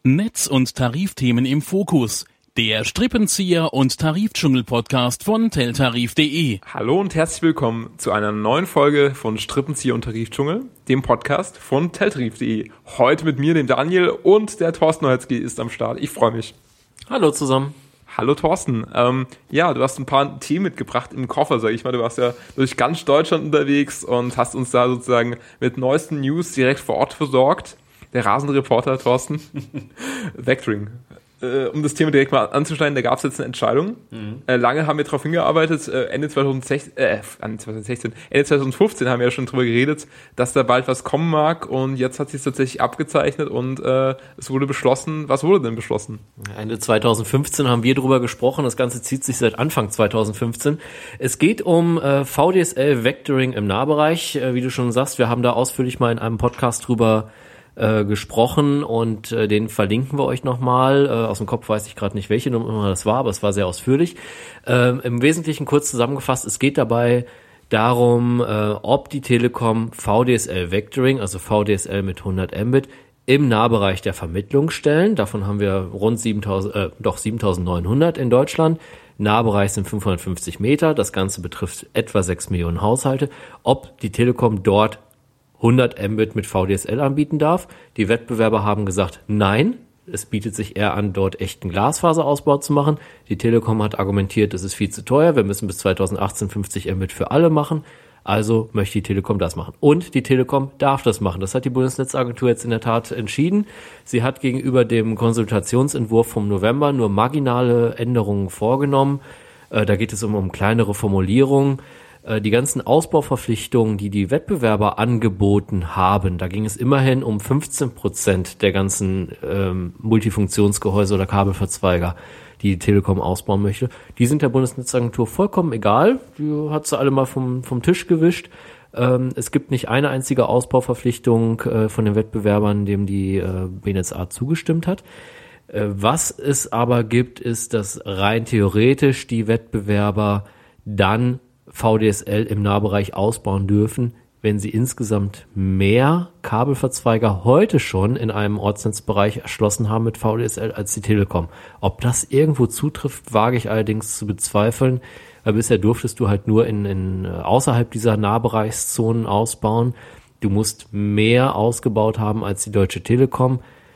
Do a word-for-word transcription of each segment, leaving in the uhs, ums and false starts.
Netz- und Tarifthemen im Fokus. Der Strippenzieher und Tarifdschungel-Podcast von teltarif punkt de. Hallo und herzlich willkommen zu einer neuen Folge von Strippenzieher und Tarifdschungel, dem Podcast von teltarif punkt de. Heute mit mir, dem Daniel, und der Thorsten Neuhetzky ist am Start. Ich freue mich. Hallo zusammen. Hallo Thorsten. Ähm, ja, du hast ein paar Themen mitgebracht im Koffer, sag ich mal. Du warst ja durch ganz Deutschland unterwegs und hast uns da sozusagen mit neuesten News direkt vor Ort versorgt. Der rasende Reporter Thorsten. Vectoring. Äh, um das Thema direkt mal anzuschneiden, da gab es jetzt eine Entscheidung. Mhm. Äh, lange haben wir darauf hingearbeitet. Äh, Ende zweitausendsechzehn, äh, Ende zweitausendsechzehn, Ende zweitausendfünfzehn haben wir ja schon drüber geredet, dass da bald was kommen mag. Und jetzt hat sich tatsächlich abgezeichnet und äh, es wurde beschlossen. Was wurde denn beschlossen? Ende zweitausendfünfzehn haben wir drüber gesprochen. Das Ganze zieht sich seit Anfang zweitausendfünfzehn. Es geht um äh, V D S L Vectoring im Nahbereich. Äh, wie du schon sagst, wir haben da ausführlich mal in einem Podcast drüber Äh, gesprochen und äh, den verlinken wir euch nochmal. Äh, aus dem Kopf weiß ich gerade nicht, welche Nummer das war, aber es war sehr ausführlich. Ähm, im Wesentlichen kurz zusammengefasst, es geht dabei darum, äh, ob die Telekom V D S L Vectoring, also V D S L mit hundert Mbit, im Nahbereich der Vermittlung stellen. Davon haben wir rund siebentausend, äh, doch siebentausendneunhundert in Deutschland. Nahbereich sind fünfhundertfünfzig Meter. Das Ganze betrifft etwa sechs Millionen Haushalte. Ob die Telekom dort hundert Mbit mit V D S L anbieten darf. Die Wettbewerber haben gesagt, nein, es bietet sich eher an, dort echten Glasfaserausbau zu machen. Die Telekom hat argumentiert, das ist viel zu teuer, wir müssen bis zweitausendachtzehn fünfzig Mbit für alle machen. Also möchte die Telekom das machen. Und die Telekom darf das machen. Das hat die Bundesnetzagentur jetzt in der Tat entschieden. Sie hat gegenüber dem Konsultationsentwurf vom November nur marginale Änderungen vorgenommen. Da geht es um, um kleinere Formulierungen. Die ganzen Ausbauverpflichtungen, die die Wettbewerber angeboten haben, da ging es immerhin um fünfzehn Prozent der ganzen ähm, Multifunktionsgehäuse oder Kabelverzweiger, die die Telekom ausbauen möchte. Die sind der Bundesnetzagentur vollkommen egal. Die hat sie alle mal vom, vom Tisch gewischt. Ähm, es gibt nicht eine einzige Ausbauverpflichtung äh, von den Wettbewerbern, dem die äh, B N etzA zugestimmt hat. Äh, was es aber gibt, ist, dass rein theoretisch die Wettbewerber dann V D S L im Nahbereich ausbauen dürfen, wenn sie insgesamt mehr Kabelverzweiger heute schon in einem Ortsnetzbereich erschlossen haben mit V D S L als die Telekom. Ob das irgendwo zutrifft, wage ich allerdings zu bezweifeln, weil bisher durftest du halt nur in, in außerhalb dieser Nahbereichszonen ausbauen. Du musst mehr ausgebaut haben als die Deutsche Telekom.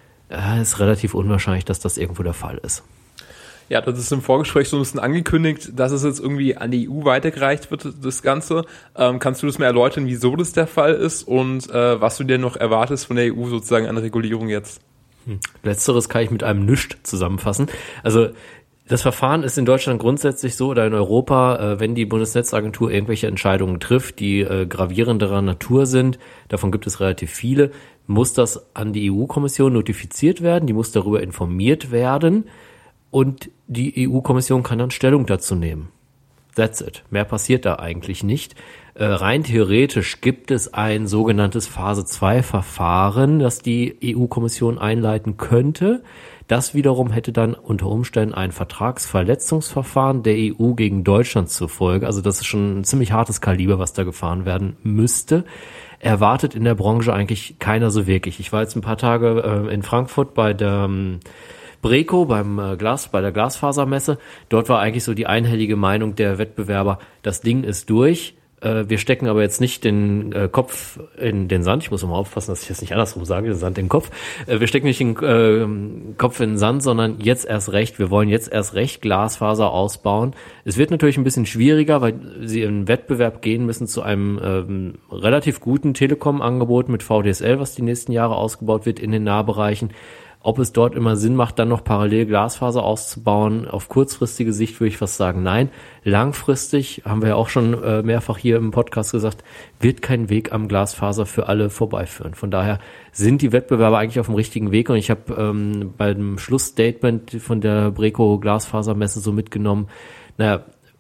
Es ist relativ unwahrscheinlich, dass das irgendwo der Fall ist. Ja, das ist im Vorgespräch so ein bisschen angekündigt, dass es jetzt irgendwie an die E U weitergereicht wird, das Ganze. Ähm, kannst du das mal erläutern, wieso das der Fall ist und äh, was du dir noch erwartest von der E U sozusagen an Regulierung jetzt? Hm. Letzteres kann ich mit einem Nüscht zusammenfassen. Also das Verfahren ist in Deutschland grundsätzlich so oder in Europa, äh, wenn die Bundesnetzagentur irgendwelche Entscheidungen trifft, die äh, gravierenderer Natur sind, davon gibt es relativ viele, muss das an die E U-Kommission notifiziert werden, die muss darüber informiert werden. Und die E U-Kommission kann dann Stellung dazu nehmen. That's it. Mehr passiert da eigentlich nicht. Äh, rein theoretisch gibt es ein sogenanntes Phase zwei Verfahren, das die E U-Kommission einleiten könnte. Das wiederum hätte dann unter Umständen ein Vertragsverletzungsverfahren der E U gegen Deutschland zur Folge. Also das ist schon ein ziemlich hartes Kaliber, was da gefahren werden müsste. Erwartet in der Branche eigentlich keiner so wirklich. Ich war jetzt ein paar Tage äh, in Frankfurt bei der ähm, Breco beim äh, Glas, bei der Glasfasermesse. Dort war eigentlich so die einhellige Meinung der Wettbewerber, das Ding ist durch. Äh, wir stecken aber jetzt nicht den äh, Kopf in den Sand. Ich muss mal aufpassen, dass ich das nicht andersrum sage, den Sand in den Kopf. Äh, wir stecken nicht den äh, Kopf in den Sand, sondern jetzt erst recht. Wir wollen jetzt erst recht Glasfaser ausbauen. Es wird natürlich ein bisschen schwieriger, weil sie in Wettbewerb gehen müssen zu einem ähm, relativ guten Telekom-Angebot mit V D S L, was die nächsten Jahre ausgebaut wird in den Nahbereichen. Ob es dort immer Sinn macht, dann noch parallel Glasfaser auszubauen, auf kurzfristige Sicht würde ich fast sagen, nein. Langfristig, haben wir ja auch schon äh, mehrfach hier im Podcast gesagt, wird kein Weg am Glasfaser für alle vorbeiführen. Von daher sind die Wettbewerber eigentlich auf dem richtigen Weg und ich habe ähm, beim Schlussstatement von der Breco Glasfasermesse so mitgenommen, naja,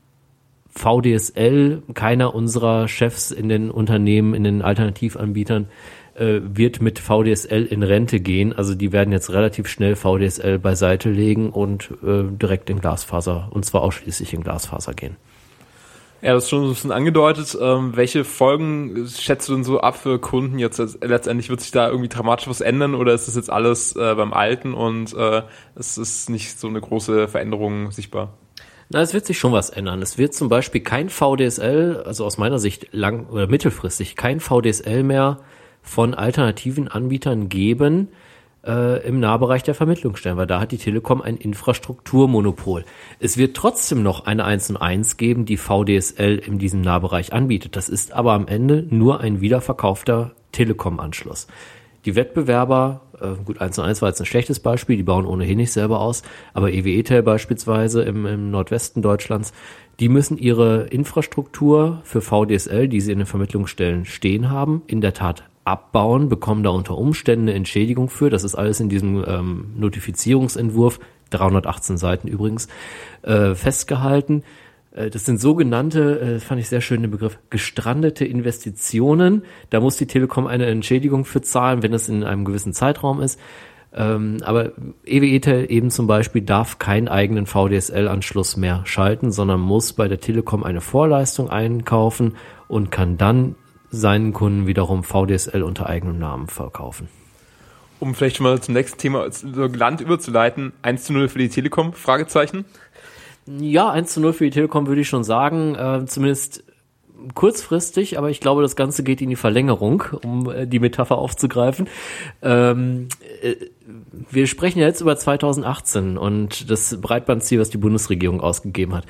V D S L, keiner unserer Chefs in den Unternehmen, in den Alternativanbietern, wird mit V D S L in Rente gehen. Also die werden jetzt relativ schnell V D S L beiseite legen und äh, direkt in Glasfaser, und zwar ausschließlich in Glasfaser gehen. Ja, das ist schon so ein bisschen angedeutet. Ähm, welche Folgen schätzt du denn so ab für Kunden jetzt? Letztendlich wird sich da irgendwie dramatisch was ändern oder ist das jetzt alles äh, beim Alten und äh, es ist nicht so eine große Veränderung sichtbar? Na, es wird sich schon was ändern. Es wird zum Beispiel kein V D S L, also aus meiner Sicht lang oder mittelfristig, kein V D S L mehr von alternativen Anbietern geben, äh, im Nahbereich der Vermittlungsstellen, weil da hat die Telekom ein Infrastrukturmonopol. Es wird trotzdem noch eine eins und eins geben, die V D S L in diesem Nahbereich anbietet. Das ist aber am Ende nur ein wiederverkaufter Telekom-Anschluss. Die Wettbewerber, äh, gut, eins und eins war jetzt ein schlechtes Beispiel, die bauen ohnehin nicht selber aus, aber E W E-Tel beispielsweise im, im Nordwesten Deutschlands, die müssen ihre Infrastruktur für V D S L, die sie in den Vermittlungsstellen stehen haben, in der Tat abbauen, bekommen da unter Umständen eine Entschädigung für. Das ist alles in diesem ähm, Notifizierungsentwurf, dreihundertachtzehn Seiten übrigens, äh, festgehalten. Äh, das sind sogenannte, äh, fand ich sehr schön den Begriff, gestrandete Investitionen. Da muss die Telekom eine Entschädigung für zahlen, wenn es in einem gewissen Zeitraum ist. Ähm, aber E W E-Tel eben zum Beispiel darf keinen eigenen V D S L-Anschluss mehr schalten, sondern muss bei der Telekom eine Vorleistung einkaufen und kann dann seinen Kunden wiederum V D S L unter eigenem Namen verkaufen. Um vielleicht schon mal zum nächsten Thema so Land überzuleiten, eins zu null für die Telekom, Fragezeichen? Ja, eins zu null für die Telekom würde ich schon sagen, äh, zumindest kurzfristig, aber ich glaube, das Ganze geht in die Verlängerung, um äh, die Metapher aufzugreifen. Ähm, äh, wir sprechen ja jetzt über zweitausendachtzehn und das Breitbandziel, was die Bundesregierung ausgegeben hat.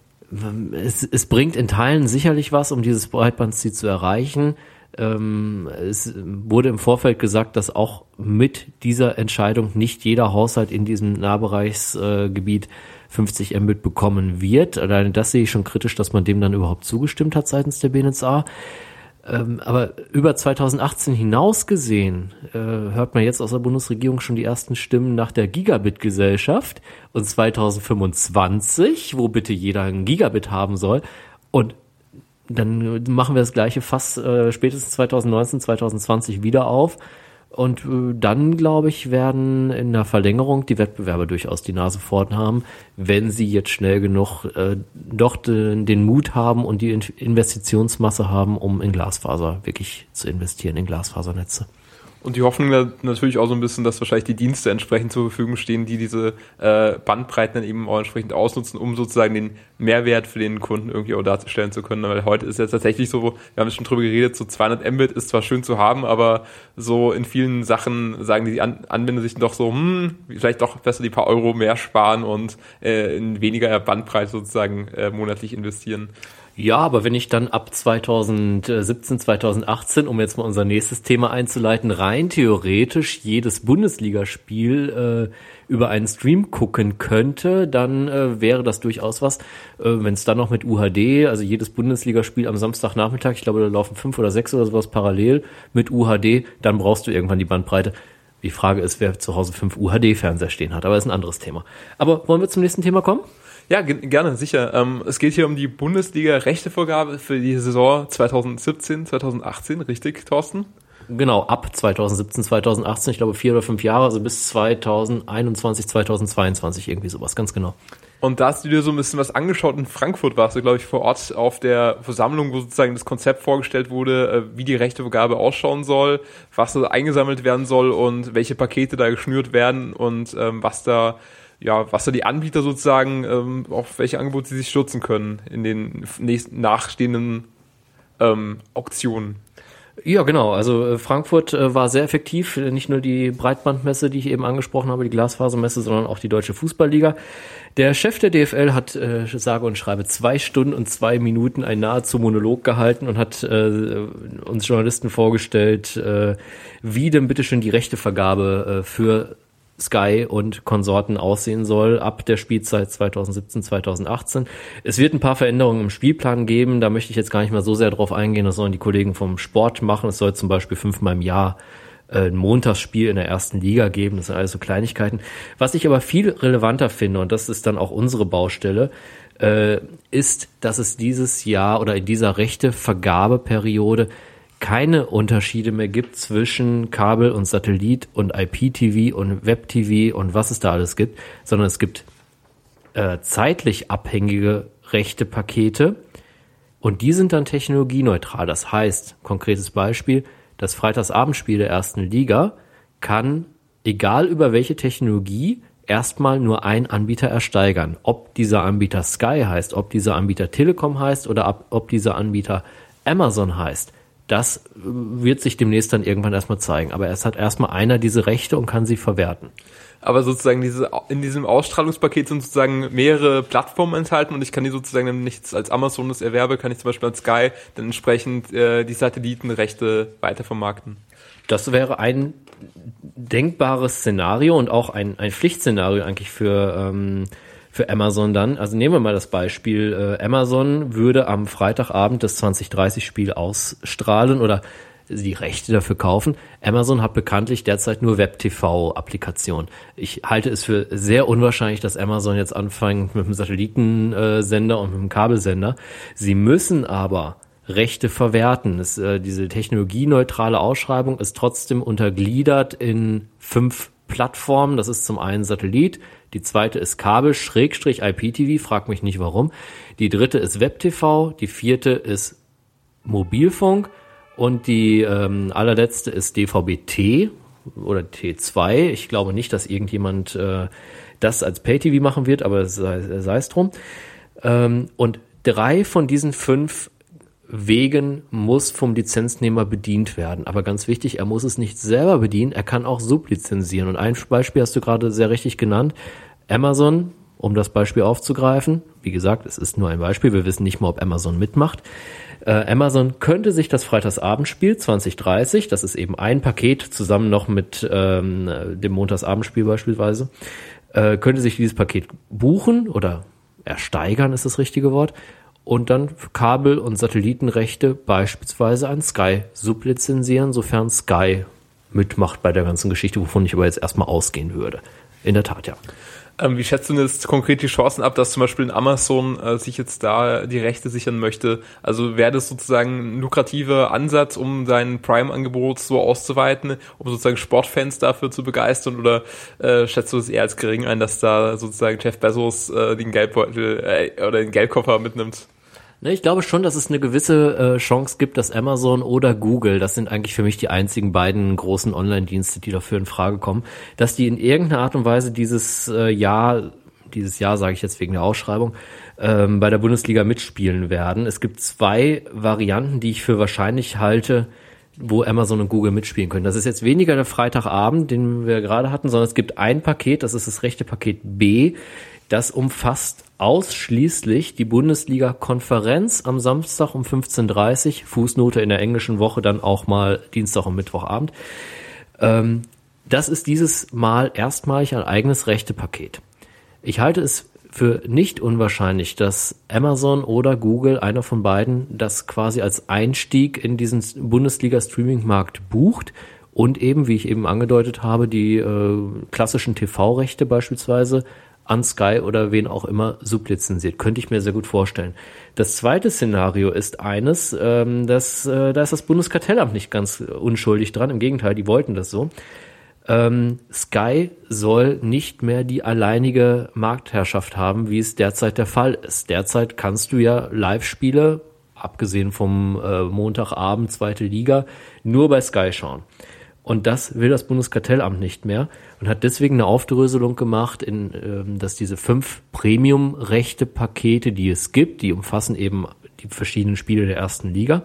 Es, es bringt in Teilen sicherlich was, um dieses Breitbandziel zu erreichen. Ähm, es wurde im Vorfeld gesagt, dass auch mit dieser Entscheidung nicht jeder Haushalt in diesem Nahbereichsgebiet äh, fünfzig Mbit bekommen wird. Alleine das sehe ich schon kritisch, dass man dem dann überhaupt zugestimmt hat seitens der B N Z A. Ähm, aber über zweitausendachtzehn hinaus gesehen äh, hört man jetzt aus der Bundesregierung schon die ersten Stimmen nach der Gigabit-Gesellschaft und zweitausendfünfundzwanzig, wo bitte jeder ein Gigabit haben soll. Und dann machen wir das gleiche Fass äh, spätestens zweitausendneunzehn, zweitausendzwanzig wieder auf. Und äh, dann, glaube ich, werden in der Verlängerung die Wettbewerber durchaus die Nase vorn haben, wenn sie jetzt schnell genug äh, doch den, den Mut haben und die Investitionsmasse haben, um in Glasfaser wirklich zu investieren, in Glasfasernetze. Und die Hoffnung natürlich auch so ein bisschen, dass wahrscheinlich die Dienste entsprechend zur Verfügung stehen, die diese äh, Bandbreiten dann eben auch entsprechend ausnutzen, um sozusagen den Mehrwert für den Kunden irgendwie auch darzustellen zu können. Weil heute ist jetzt tatsächlich so, wir haben schon drüber geredet, so zweihundert Mbit ist zwar schön zu haben, aber so in vielen Sachen sagen die An- Anwender sich doch so, hm, vielleicht doch besser die paar Euro mehr sparen und äh, in weniger Bandbreite sozusagen äh, monatlich investieren. Ja, aber wenn ich dann ab zweitausendsiebzehn, zweitausendachtzehn, um jetzt mal unser nächstes Thema einzuleiten, rein theoretisch jedes Bundesligaspiel äh, über einen Stream gucken könnte, dann äh, wäre das durchaus was. Äh, wenn es dann noch mit U H D, also jedes Bundesligaspiel am Samstagnachmittag, ich glaube, da laufen fünf oder sechs oder sowas parallel mit U H D, dann brauchst du irgendwann die Bandbreite. Die Frage ist, wer zu Hause fünf U H D-Fernseher stehen hat, aber das ist ein anderes Thema. Aber wollen wir zum nächsten Thema kommen? Ja, g- gerne, sicher. Ähm, es geht hier um die Bundesliga-Rechtevergabe für die Saison zweitausendsiebzehn, zweitausendachtzehn, richtig, Thorsten? Genau, ab zweitausendsiebzehn, zweitausendachtzehn, ich glaube vier oder fünf Jahre, also bis zweitausendeinundzwanzig, zweitausendzweiundzwanzig, irgendwie sowas, ganz genau. Und da hast du dir so ein bisschen was angeschaut. In Frankfurt warst du, glaube ich, vor Ort auf der Versammlung, wo sozusagen das Konzept vorgestellt wurde, wie die Rechtevergabe ausschauen soll, was da eingesammelt werden soll und welche Pakete da geschnürt werden und ähm, was da ja, was da die Anbieter sozusagen, ähm, auf welche Angebote sie sich stürzen können in den nächsten nachstehenden ähm, Auktionen. Ja, genau. Also Frankfurt äh, war sehr effektiv. Nicht nur die Breitbandmesse, die ich eben angesprochen habe, die Glasfasermesse, sondern auch die Deutsche Fußballliga. Der Chef der D F L hat, äh, sage und schreibe, zwei Stunden und zwei Minuten einen nahezu Monolog gehalten und hat äh, uns Journalisten vorgestellt, äh, wie denn bitteschön die Rechtevergabe äh, für Sky und Konsorten aussehen soll ab der Spielzeit zweitausendsiebzehn, zweitausendachtzehn. Es wird ein paar Veränderungen im Spielplan geben, da möchte ich jetzt gar nicht mehr so sehr drauf eingehen, das sollen die Kollegen vom Sport machen. Es soll zum Beispiel fünfmal im Jahr äh, ein Montagsspiel in der ersten Liga geben, das sind alles so Kleinigkeiten. Was ich aber viel relevanter finde, und das ist dann auch unsere Baustelle, äh, ist, dass es dieses Jahr oder in dieser Rechtevergabeperiode keine Unterschiede mehr gibt zwischen Kabel und Satellit und I P T V und Web-T V und was es da alles gibt, sondern es gibt äh, zeitlich abhängige Rechtepakete, Und die sind dann technologieneutral. Das heißt, konkretes Beispiel, das Freitagsabendspiel der ersten Liga kann, egal über welche Technologie, erstmal nur ein Anbieter ersteigern. Ob dieser Anbieter Sky heißt, ob dieser Anbieter Telekom heißt oder ob, ob dieser Anbieter Amazon heißt, das wird sich demnächst dann irgendwann erstmal zeigen. Aber es hat erstmal einer diese Rechte und kann sie verwerten. Aber sozusagen diese, in diesem Ausstrahlungspaket sind sozusagen mehrere Plattformen enthalten und ich kann die sozusagen, wenn ich als Amazon das erwerbe, kann ich zum Beispiel als Sky dann entsprechend äh, die Satellitenrechte weitervermarkten. Das wäre ein denkbares Szenario und auch ein, ein Pflichtszenario eigentlich für, ähm, für Amazon dann. Also nehmen wir mal das Beispiel, äh, Amazon würde am Freitagabend das zwanzig dreißig Spiel ausstrahlen oder die Rechte dafür kaufen. Amazon hat bekanntlich derzeit nur Web-T V-Applikationen. Ich halte es für sehr unwahrscheinlich, dass Amazon jetzt anfängt mit einem Satellitensender und mit einem Kabelsender. Sie müssen aber Rechte verwerten. Es, äh, diese technologieneutrale Ausschreibung ist trotzdem untergliedert in fünf Plattformen. Das ist zum einen Satellit, die zweite ist Kabel, Schrägstrich I P T V, frag mich nicht warum. Die dritte ist Web-T V, die vierte ist Mobilfunk und die ähm, allerletzte ist D V B T oder T zwei. Ich glaube nicht, dass irgendjemand äh, das als Pay-T V machen wird, aber sei, sei es drum. Ähm, und drei von diesen fünf Wegen muss vom Lizenznehmer bedient werden. Aber ganz wichtig, er muss es nicht selber bedienen, er kann auch sublizenzieren. Und ein Beispiel hast du gerade sehr richtig genannt. Amazon, um das Beispiel aufzugreifen, wie gesagt, es ist nur ein Beispiel, wir wissen nicht mal, ob Amazon mitmacht. Äh, Amazon könnte sich das Freitagsabendspiel zwanzig dreißig, das ist eben ein Paket, zusammen noch mit ähm, dem Montagsabendspiel beispielsweise, äh, könnte sich dieses Paket buchen oder ersteigern, ist das richtige Wort, und dann Kabel- und Satellitenrechte beispielsweise an Sky sublizenzieren, sofern Sky mitmacht bei der ganzen Geschichte, wovon ich aber jetzt erstmal ausgehen würde. In der Tat, ja. Ähm, wie schätzt du jetzt konkret die Chancen ab, dass zum Beispiel ein Amazon äh, sich jetzt da die Rechte sichern möchte? Also wäre das sozusagen ein lukrativer Ansatz, um sein Prime-Angebot so auszuweiten, um sozusagen Sportfans dafür zu begeistern? Oder äh, schätzt du es eher als gering ein, dass da sozusagen Jeff Bezos äh, den Geldbeutel äh, oder den Geldkoffer mitnimmt? Ich glaube schon, dass es eine gewisse äh, Chance gibt, dass Amazon oder Google, das sind eigentlich für mich die einzigen beiden großen Online-Dienste, die dafür in Frage kommen, dass die in irgendeiner Art und Weise dieses äh, Jahr, dieses Jahr sage ich jetzt wegen der Ausschreibung, ähm, bei der Bundesliga mitspielen werden. Es gibt zwei Varianten, die ich für wahrscheinlich halte, wo Amazon und Google mitspielen können. Das ist jetzt weniger der Freitagabend, den wir gerade hatten, sondern es gibt ein Paket, das ist das rechte Paket B, das umfasst ausschließlich die Bundesliga-Konferenz am Samstag um fünfzehn Uhr dreißig, Fußnote in der englischen Woche, dann auch mal Dienstag und Mittwochabend. Ähm, das ist dieses Mal erstmalig ein eigenes Rechtepaket. Ich halte es für nicht unwahrscheinlich, dass Amazon oder Google, einer von beiden, das quasi als Einstieg in diesen Bundesliga-Streaming-Markt bucht und eben, wie ich eben angedeutet habe, die äh, klassischen T V-Rechte beispielsweise an Sky oder wen auch immer sublizenziert. Könnte ich mir sehr gut vorstellen. Das zweite Szenario ist eines, ähm, das, äh, da ist das Bundeskartellamt nicht ganz unschuldig dran. Im Gegenteil, die wollten das so. Ähm, Sky soll nicht mehr die alleinige Marktherrschaft haben, wie es derzeit der Fall ist. Derzeit kannst du ja Live-Spiele, abgesehen vom äh, Montagabend, zweite Liga, nur bei Sky schauen. Und das will das Bundeskartellamt nicht mehr und hat deswegen eine Aufdröselung gemacht, in, ähm, dass diese fünf Premium-Rechte-Pakete, die es gibt, die umfassen eben die verschiedenen Spiele der ersten Liga.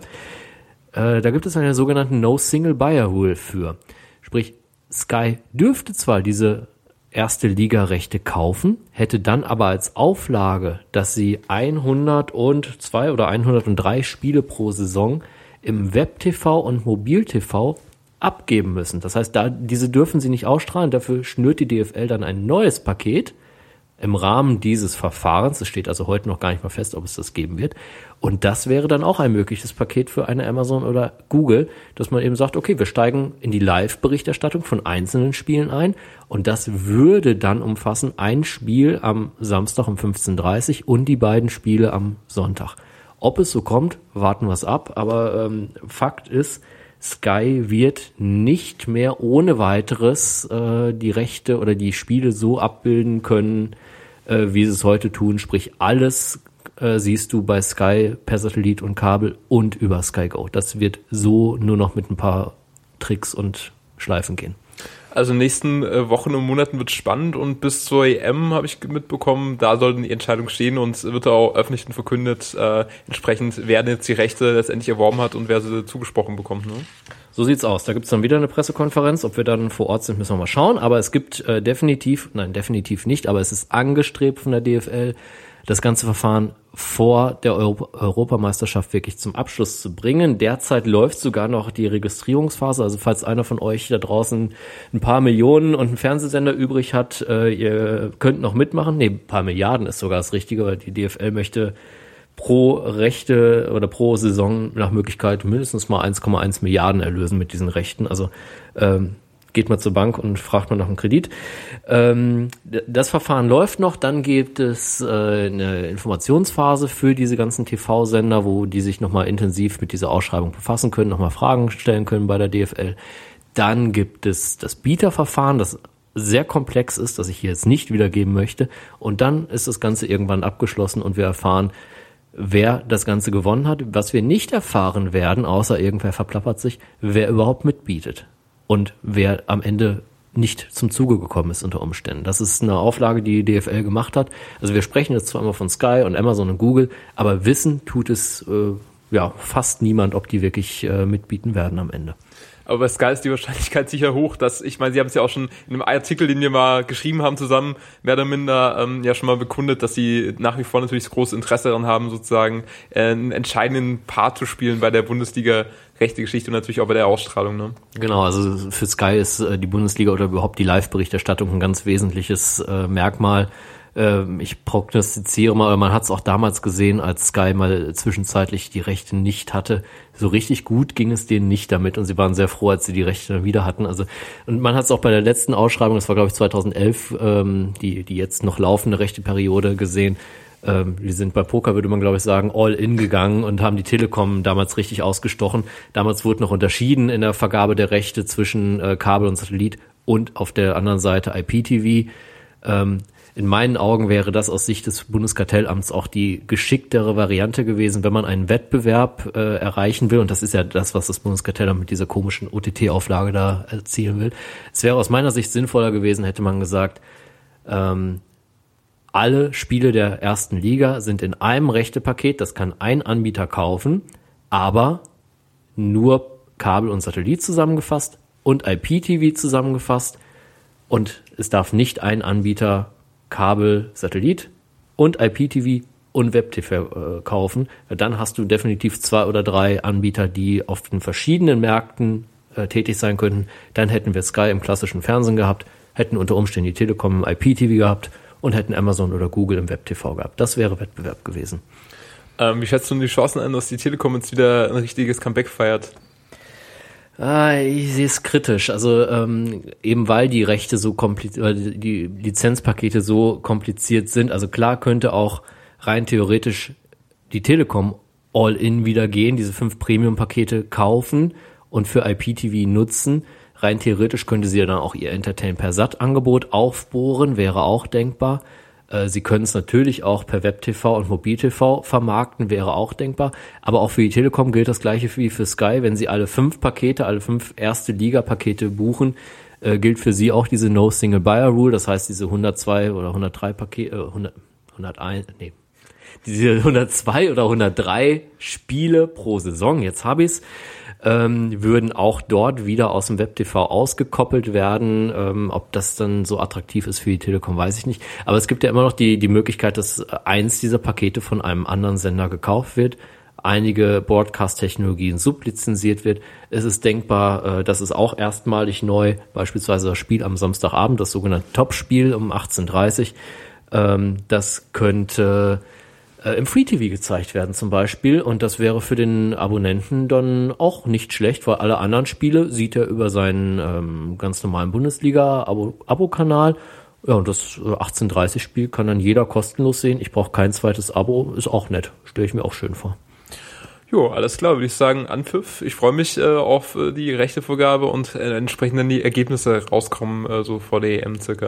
Äh, da gibt es eine sogenannte No-Single-Buyer-Rule für. Sprich, Sky dürfte zwar diese erste Liga-Rechte kaufen, hätte dann aber als Auflage, dass sie hundertzwei oder hundertdrei Spiele pro Saison im Web-T V und Mobil-T V abgeben müssen. Das heißt, da diese dürfen sie nicht ausstrahlen. Dafür schnürt die D F L dann ein neues Paket im Rahmen dieses Verfahrens. Es steht also heute noch gar nicht mal fest, ob es das geben wird. Und das wäre dann auch ein mögliches Paket für eine Amazon oder Google, dass man eben sagt, okay, wir steigen in die Live-Berichterstattung von einzelnen Spielen ein und das würde dann umfassen ein Spiel am Samstag um fünfzehn Uhr dreißig und die beiden Spiele am Sonntag. Ob es so kommt, warten wir es ab. Aber ähm, Fakt ist, Sky wird nicht mehr ohne weiteres äh, die Rechte oder die Spiele so abbilden können, äh, wie sie es heute tun. Sprich, alles äh, siehst du bei Sky per Satellit und Kabel und über Sky Go. Das wird so nur noch mit ein paar Tricks und Schleifen gehen. Also in den nächsten äh, Wochen und Monaten wird es spannend und bis zur E M habe ich mitbekommen, da soll die Entscheidung stehen und es wird auch öffentlich verkündet, äh, entsprechend, wer jetzt die Rechte letztendlich erworben hat und wer sie zugesprochen bekommt. Ne? So sieht's aus. Da gibt's dann wieder eine Pressekonferenz. Ob wir dann vor Ort sind, müssen wir mal schauen. Aber es gibt äh, definitiv, nein, definitiv nicht, aber es ist angestrebt von der D F L, das ganze Verfahren vor der Euro- Europameisterschaft wirklich zum Abschluss zu bringen. Derzeit läuft sogar noch die Registrierungsphase. Also falls einer von euch da draußen ein paar Millionen und einen Fernsehsender übrig hat, äh, ihr könnt noch mitmachen. Nee, ein paar Milliarden ist sogar das Richtige, weil die D F L möchte pro Rechte oder pro Saison nach Möglichkeit mindestens mal eins Komma eins Milliarden erlösen mit diesen Rechten. Also ähm, geht mal zur Bank und fragt mal nach einem Kredit. Ähm, das Verfahren läuft noch, dann gibt es äh, eine Informationsphase für diese ganzen T V-Sender, wo die sich nochmal intensiv mit dieser Ausschreibung befassen können, nochmal Fragen stellen können bei der D F L. Dann gibt es das Bieterverfahren, das sehr komplex ist, das ich hier jetzt nicht wiedergeben möchte. Und dann ist das Ganze irgendwann abgeschlossen und wir erfahren, wer das Ganze gewonnen hat. Was wir nicht erfahren werden, außer irgendwer verplappert sich, wer überhaupt mitbietet. Und wer am Ende nicht zum Zuge gekommen ist unter Umständen. Das ist eine Auflage, die die D F L gemacht hat. Also wir sprechen jetzt zwar immer von Sky und Amazon und Google, aber wissen tut es äh, ja fast niemand, ob die wirklich äh, mitbieten werden am Ende. Aber bei Sky ist die Wahrscheinlichkeit sicher hoch, dass, ich meine, sie haben es ja auch schon in einem Artikel, den wir mal geschrieben haben zusammen, mehr oder minder ähm, ja schon mal bekundet, dass sie nach wie vor natürlich das große Interesse daran haben, sozusagen äh, einen entscheidenden Part zu spielen bei der Bundesliga, rechte Geschichte und natürlich auch bei der Ausstrahlung. Ne? Genau, also für Sky ist äh, die Bundesliga oder überhaupt die Live-Berichterstattung ein ganz wesentliches äh, Merkmal. Ich prognostiziere mal, man hat es auch damals gesehen, als Sky mal zwischenzeitlich die Rechte nicht hatte. So richtig gut ging es denen nicht damit und sie waren sehr froh, als sie die Rechte dann wieder hatten. Also und man hat es auch bei der letzten Ausschreibung, das war glaube ich zweitausendelf, ähm, die die jetzt noch laufende Rechteperiode gesehen. Ähm, die sind bei Poker, würde man glaube ich sagen, all in gegangen und haben die Telekom damals richtig ausgestochen. Damals wurde noch unterschieden in der Vergabe der Rechte zwischen äh, Kabel und Satellit und auf der anderen Seite I P T V. Ähm, In meinen Augen wäre das aus Sicht des Bundeskartellamts auch die geschicktere Variante gewesen, wenn man einen Wettbewerb äh, erreichen will. Und das ist ja das, was das Bundeskartellamt mit dieser komischen O T T-Auflage da erzielen will. Es wäre aus meiner Sicht sinnvoller gewesen, hätte man gesagt, ähm, alle Spiele der ersten Liga sind in einem Rechtepaket. Das kann ein Anbieter kaufen, aber nur Kabel und Satellit zusammengefasst und I P T V zusammengefasst. Und es darf nicht ein Anbieter Kabel, Satellit und I P T V und Web-T V äh, kaufen. Dann hast du definitiv zwei oder drei Anbieter, die auf den verschiedenen Märkten äh, tätig sein könnten. Dann hätten wir Sky im klassischen Fernsehen gehabt, hätten unter Umständen die Telekom im I P T V gehabt und hätten Amazon oder Google im Web-T V gehabt. Das wäre Wettbewerb gewesen. Ähm, wie schätzt du die Chancen ein, dass die Telekom jetzt wieder ein richtiges Comeback feiert? Ich sehe es kritisch, also ähm, eben weil die Rechte so kompliziert, weil die Lizenzpakete so kompliziert sind. Also klar könnte auch rein theoretisch die Telekom all-in wieder gehen, diese fünf Premium-Pakete kaufen und für I P T V nutzen. Rein theoretisch könnte sie ja dann auch ihr Entertain per Sat-Angebot aufbohren, wäre auch denkbar. Sie können es natürlich auch per Web-T V und Mobil-T V vermarkten, wäre auch denkbar. Aber auch für die Telekom gilt das Gleiche wie für Sky. Wenn sie alle fünf Pakete, alle fünf erste Liga-Pakete buchen, äh, gilt für sie auch diese No-Single-Buyer-Rule. Das heißt, diese hundertzwei oder hundertdrei Pakete, äh, hundert, hunderteins, nee, diese hundertzwei oder hundertdrei Spiele pro Saison, jetzt hab ich's, ähm, würden auch dort wieder aus dem Web-T V ausgekoppelt werden. Ähm, ob das dann so attraktiv ist für die Telekom, weiß ich nicht. Aber es gibt ja immer noch die die Möglichkeit, dass eins dieser Pakete von einem anderen Sender gekauft wird, einige Broadcast-Technologien sublizenziert wird. Es ist denkbar, äh, das ist auch erstmalig neu, beispielsweise das Spiel am Samstagabend, das sogenannte Topspiel um achtzehn Uhr dreißig. Ähm, das könnte im Free T V gezeigt werden zum Beispiel und das wäre für den Abonnenten dann auch nicht schlecht, weil alle anderen Spiele sieht er über seinen ähm, ganz normalen Bundesliga-Abo-Kanal. Ja, und das achtzehn Uhr dreißig Spiel kann dann jeder kostenlos sehen. Ich brauche kein zweites Abo, ist auch nett, stelle ich mir auch schön vor. Jo, alles klar, würde ich sagen, Anpfiff. Ich freue mich äh, auf äh, die Rechtevergabe und äh, entsprechend dann die Ergebnisse rauskommen, äh, so vor der E M circa.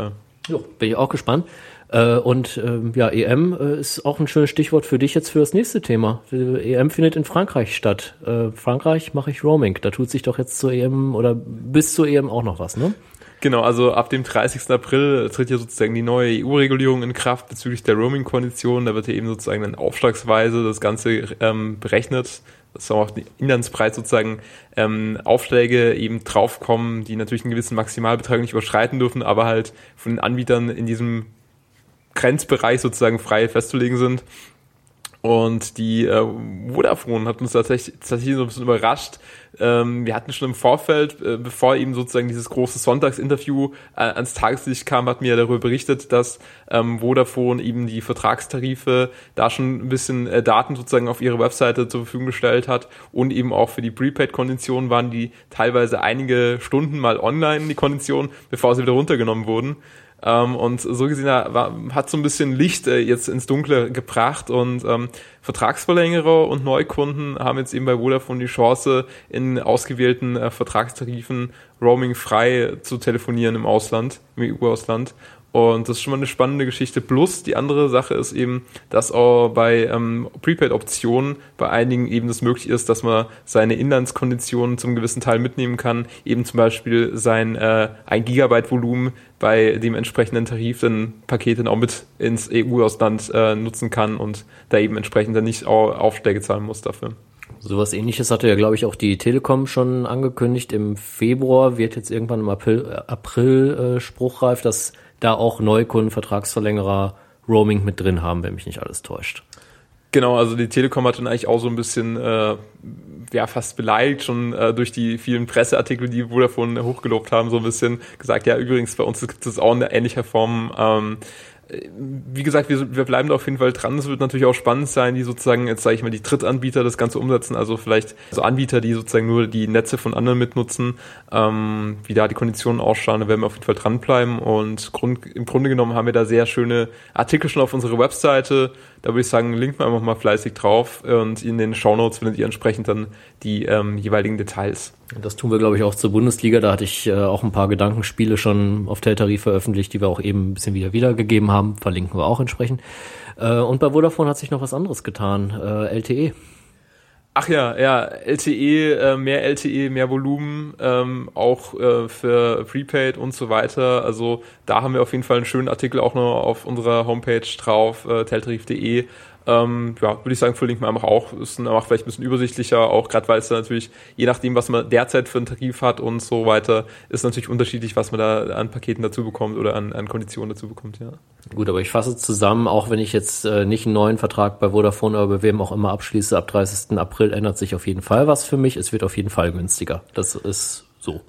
Jo, bin ich auch gespannt. Äh, und ähm, ja, E M äh, ist auch ein schönes Stichwort für dich jetzt für das nächste Thema. Die E M findet in Frankreich statt. Äh, Frankreich mache ich Roaming. Da tut sich doch jetzt zur E M oder bis zur E M auch noch was, ne? Genau, also ab dem dreißigsten April tritt ja sozusagen die neue E U-Regulierung in Kraft bezüglich der Roaming-Konditionen. Da wird ja eben sozusagen dann aufschlagsweise das Ganze ähm, berechnet, dass auch die Inlandspreis sozusagen ähm, Aufschläge eben draufkommen, die natürlich einen gewissen Maximalbetrag nicht überschreiten dürfen, aber halt von den Anbietern in diesem Grenzbereich sozusagen frei festzulegen sind. Und die äh, Vodafone hat uns tatsächlich, tatsächlich so ein bisschen überrascht. Ähm, wir hatten schon im Vorfeld, äh, bevor eben sozusagen dieses große Sonntagsinterview äh, ans Tageslicht kam, hat mir ja darüber berichtet, dass ähm, Vodafone eben die Vertragstarife da schon ein bisschen äh, Daten sozusagen auf ihre Webseite zur Verfügung gestellt hat und eben auch für die Prepaid-Konditionen waren die teilweise einige Stunden mal online, die Konditionen, bevor sie wieder runtergenommen wurden. Ähm, und so gesehen war, hat so ein bisschen Licht äh, jetzt ins Dunkle gebracht und ähm, Vertragsverlängerer und Neukunden haben jetzt eben bei Vodafone die Chance, in ausgewählten äh, Vertragstarifen roaming-frei zu telefonieren im Ausland, im E U-Ausland. Und das ist schon mal eine spannende Geschichte. Plus die andere Sache ist eben, dass auch bei ähm, Prepaid-Optionen bei einigen eben das möglich ist, dass man seine Inlandskonditionen zum gewissen Teil mitnehmen kann. Eben zum Beispiel sein äh, ein Gigabyte Volumen bei dem entsprechenden Tarif dann Paket dann auch mit ins E U-Ausland äh, nutzen kann und da eben entsprechend dann nicht auch Aufschläge zahlen muss dafür. Sowas Ähnliches hatte ja, glaube ich, auch die Telekom schon angekündigt. Im Februar wird jetzt irgendwann im April, äh, April äh, spruchreif, dass da auch Neukunden, Vertragsverlängerer Roaming mit drin haben, wenn mich nicht alles täuscht. Genau, also die Telekom hat dann eigentlich auch so ein bisschen, äh, ja, fast beleidigt, schon äh, durch die vielen Presseartikel, die Vodafone hochgelobt haben, so ein bisschen gesagt, ja, übrigens, bei uns gibt es auch in ähnlicher Form. Ähm, wie gesagt, wir, wir bleiben da auf jeden Fall dran. Es wird natürlich auch spannend sein, die sozusagen, jetzt sage ich mal, die Drittanbieter das Ganze umsetzen, also vielleicht so Anbieter, die sozusagen nur die Netze von anderen mitnutzen, ähm, wie da die Konditionen ausschauen, da werden wir auf jeden Fall dranbleiben und Grund, im Grunde genommen haben wir da sehr schöne Artikel schon auf unserer Webseite. Da würde ich sagen, linkt mal einfach mal fleißig drauf und in den Shownotes findet ihr entsprechend dann die ähm, jeweiligen Details. Das tun wir, glaube ich, auch zur Bundesliga. Da hatte ich äh, auch ein paar Gedankenspiele schon auf Teltarif veröffentlicht, die wir auch eben ein bisschen wieder wiedergegeben haben. Verlinken wir auch entsprechend. Äh, und bei Vodafone hat sich noch was anderes getan. Äh, L T E. Ach ja, ja, L T E, äh, mehr L T E, mehr Volumen, ähm, auch äh, für Prepaid und so weiter. Also da haben wir auf jeden Fall einen schönen Artikel auch noch auf unserer Homepage drauf, äh, teltarif punkt de. Ähm, ja, würde ich sagen, verlinken wir einfach auch. Ist dann auch vielleicht ein bisschen übersichtlicher, auch gerade weil es da natürlich, je nachdem, was man derzeit für einen Tarif hat und so weiter, ist natürlich unterschiedlich, was man da an Paketen dazu bekommt oder an, an Konditionen dazu bekommt, ja. Gut, aber ich fasse zusammen, auch wenn ich jetzt äh, nicht einen neuen Vertrag bei Vodafone oder bei wem auch immer abschließe, ab dreißigsten April ändert sich auf jeden Fall was für mich. Es wird auf jeden Fall günstiger. Das ist so.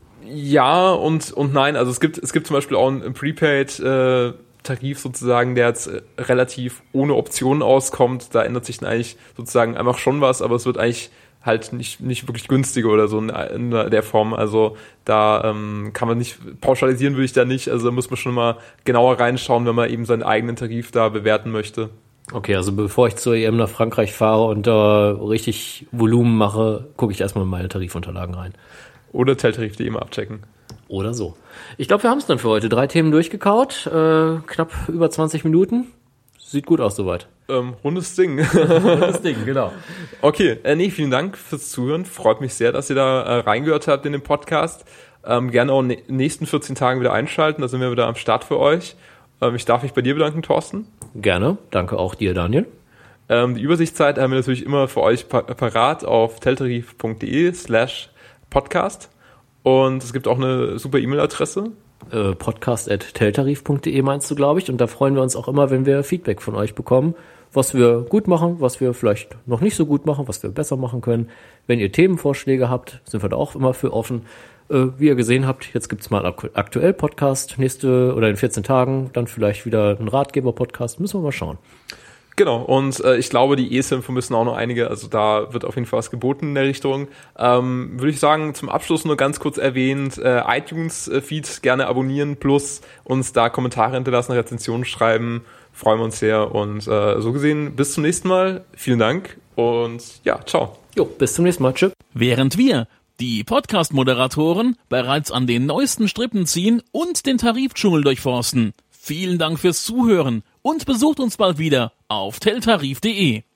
Ja und und nein, also es gibt es gibt zum Beispiel auch ein Prepaid äh, Tarif sozusagen, der jetzt relativ ohne Optionen auskommt, da ändert sich dann eigentlich sozusagen einfach schon was, aber es wird eigentlich halt nicht nicht wirklich günstiger oder so in, in der Form, also da ähm, kann man nicht, pauschalisieren würde ich da nicht, also da muss man schon mal genauer reinschauen, wenn man eben seinen eigenen Tarif da bewerten möchte. Okay, also bevor ich zur E M nach Frankreich fahre und da äh, richtig Volumen mache, gucke ich erstmal in meine Tarifunterlagen rein. Oder teltarif punkt de immer abchecken. Oder so. Ich glaube, wir haben es dann für heute. Drei Themen durchgekaut, äh, knapp über zwanzig Minuten. Sieht gut aus soweit. Ähm, rundes Ding. Rundes Ding, genau. Okay, äh, nee, vielen Dank fürs Zuhören. Freut mich sehr, dass ihr da äh, reingehört habt in den Podcast. Ähm, gerne auch in den nächsten vierzehn Tagen wieder einschalten. Da sind wir wieder am Start für euch. Ähm, ich darf mich bei dir bedanken, Thorsten. Gerne. Danke auch dir, Daniel. Ähm, die Übersichtszeit haben wir natürlich immer für euch pa- parat auf teltarif punkt de slash podcast. Und es gibt auch eine super E-Mail-Adresse. Äh, podcast at teltarif punkt de meinst du, glaube ich. Und da freuen wir uns auch immer, wenn wir Feedback von euch bekommen, was wir gut machen, was wir vielleicht noch nicht so gut machen, was wir besser machen können. Wenn ihr Themenvorschläge habt, sind wir da auch immer für offen. Äh, wie ihr gesehen habt, jetzt gibt's mal einen aktuell Podcast. Nächste oder in vierzehn Tagen dann vielleicht wieder einen Ratgeber-Podcast. Müssen wir mal schauen. Genau, und äh, ich glaube, die E S I M vermissen auch noch einige, also da wird auf jeden Fall was geboten in der Richtung. Ähm, würde ich sagen, zum Abschluss nur ganz kurz erwähnt, äh, iTunes-Feed gerne abonnieren, plus uns da Kommentare hinterlassen, Rezensionen schreiben, freuen wir uns sehr. Und äh, so gesehen, bis zum nächsten Mal, vielen Dank und ja, ciao. Jo, bis zum nächsten Mal, tschüss. Während wir, die Podcast-Moderatoren, bereits an den neuesten Strippen ziehen und den Tarifdschungel durchforsten, Vielen Dank fürs Zuhören und besucht uns bald wieder auf teltarif punkt de.